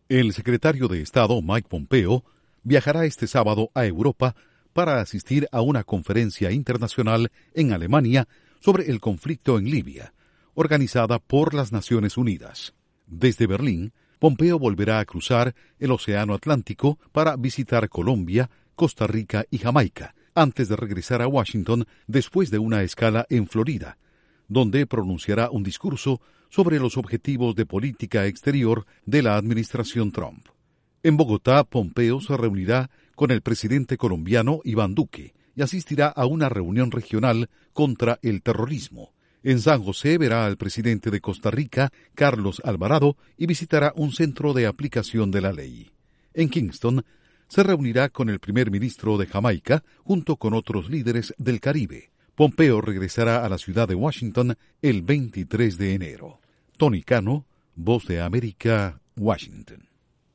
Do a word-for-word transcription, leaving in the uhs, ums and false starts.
El secretario de Estado Mike Pompeo viajará este sábado a Europa para asistir a una conferencia internacional en Alemania sobre el conflicto en Libia, organizada por las Naciones Unidas. Desde Berlín, Pompeo volverá a cruzar el Océano Atlántico para visitar Colombia, Costa Rica y Jamaica, antes de regresar a Washington después de una escala en Florida, donde pronunciará un discurso sobre los objetivos de política exterior de la administración Trump. En Bogotá, Pompeo se reunirá con el presidente colombiano Iván Duque y asistirá a una reunión regional contra el terrorismo. En San José verá al presidente de Costa Rica, Carlos Alvarado, y visitará un centro de aplicación de la ley. En Kingston, se reunirá con el primer ministro de Jamaica junto con otros líderes del Caribe. Pompeo regresará a la ciudad de Washington el veintitrés de enero. Tony Cano, Voz de América, Washington.